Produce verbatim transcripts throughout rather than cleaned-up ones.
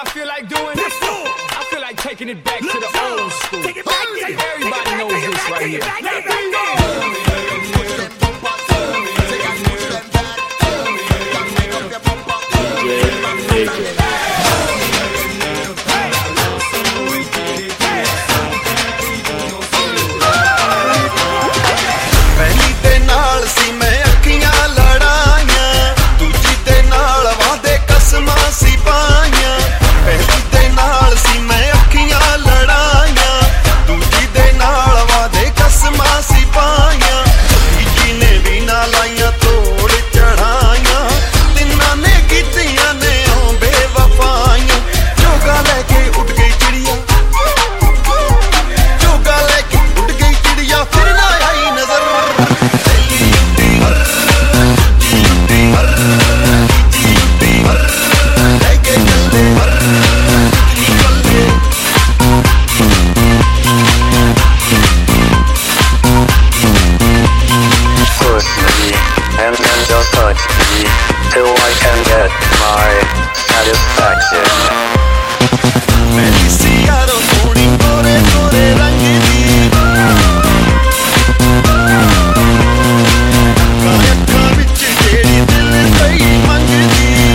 feel like doing? I feel like taking it back to the old school. Everybody knows this right here. ਪਹਿਲੀ ਤੇ ਨਾਲ ਸੀ ਮੈਂ ਅੱਖੀਆਂ ਲੜਾਈਆਂ, ਦੂਜੀ ਤੇ ਨਾਲ ਵਾਦੇ ਕਸਮਾਂ ਸੀ ਪਾਈਆਂ। ਪਹਿਲੀ ਤੇ ਨਾਲ ਸੀ ਮੈਂ ਅੱਖੀਆਂ ਲੜਾਈਆਂ, ਦੂਜੀ ਦੇ ਨਾਲ ਵਾਦੇ ਕਸਮਾਂ ਸੀ ਪਾਈਆਂ। ਤੀਜੀ ਨੇ ਵੀ ਨਾ ਲਾਈਆਂ ਤੋੜ ਚੜਾਈਆਂ, ਤਿੰਨਾਂ ਨੇ ਕੀਤੀਆਂ ਨੇ ਉਹ ਬੇਵਫਾਈਆਂ। ਜੋਗਾ ਲੈ ਕੇ ਉੱਡ ਗਈ ਚਿੜੀਆ, ਜੋਗਾ ਲੈ ਕੇ ਉੱਡ ਗਈ ਚਿੜੀਆ, ਫਿਰ ਨਾ ਆਈ ਨਜ਼ਰ। And then just touch me till I can get my satisfaction. Many see yaro soni gore gore rang di, ਅੱਖਾਂ ਵਿੱਚ ਜਿਹੜੀ ਦਿਲ ਪਈ ਮੰਗਦੀ।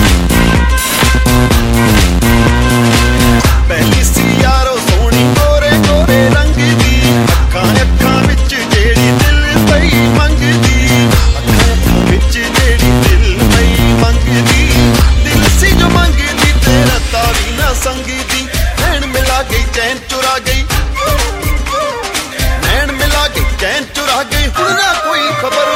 ਪਹਿਲੀ ਸੀ ਯਾਰੋ ਸੋਹਣੀ ਗੋਰੇ ਗੋਰੇ ਰੰਗ ਦੀ, ਅੱਖਾਂ ਅੱਖਾਂ ਵਿੱਚ ਜਿਹੜੀ ਦਿਲ ਪਈ ਮੰਗਦੀ। ਅੱਖਾਂ ਅੱਖਾਂ ਵਿੱਚ ਜਿਹੜੀ ਦਿਲ ਪਈ ਮੰਗਦੀ, ਦਿਲ ਸੀ ਜੋ ਮੰਗਦੀ ਤੇ ਰੱਤਾ ਵੀ ਨਾ ਸੰਗਦੀ। ਨੈਣ ਮਿਲਾ ਗਈ ਚੈਨ ਚੁਰਾ ਗਈ, ਨੈਣ ਮਿਲਾ ਗਈ ਚੈਨ ਚੁਰਾ ਗਈ, ਹੁਣ ਨਾ ਕੋਈ ਖਬਰ।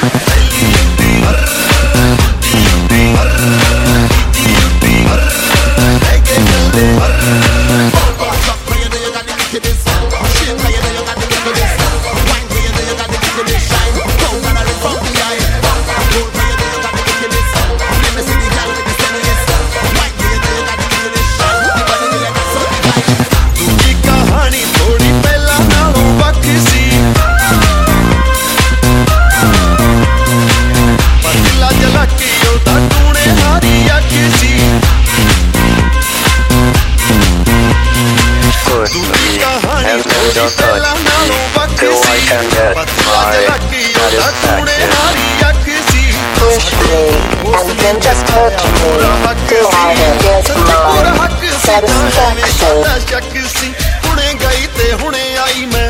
ਦੂਜੀ ਕਹਾਣੀ ਥੋੜੀ ਪਹਿਲਾਂ ਨਾਲੋਂ ਵੱਖ ਸੀ, ਪਤਲਾ ਜਲਾਕੀ ਉਹਦਾ ਟੂਣੇ ਹਾਰੀ ਅੱਖ ਸੀ। Push me and then just touch me till I can get my satisfaction. Push me and then just touch me till I can get my satisfaction. ਸ਼ੱਕ ਸੀ ਹੁਣੇ ਗਈ ਤੇ ਹੁਣੇ ਆਈ ਮੈਂ,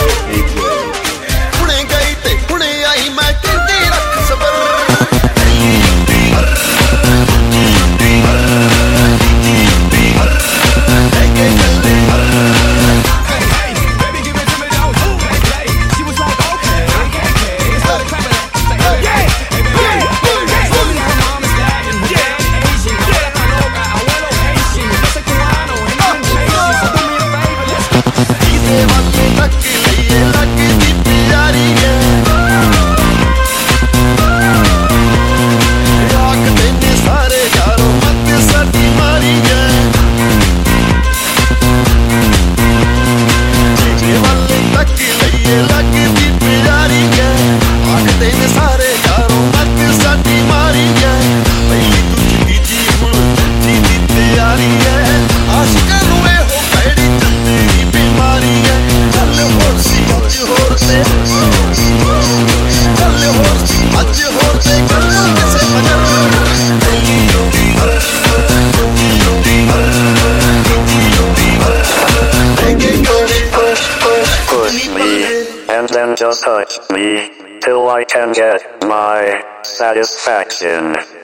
ਹੁਣੇ ਗਈ ਤੇ ਹੁਣੇ ਆਈ ਮੈਂ, ਕਹਿੰਦੀ ਰੱਖ ਸਬਰ। And then just touch me till I can get my satisfaction.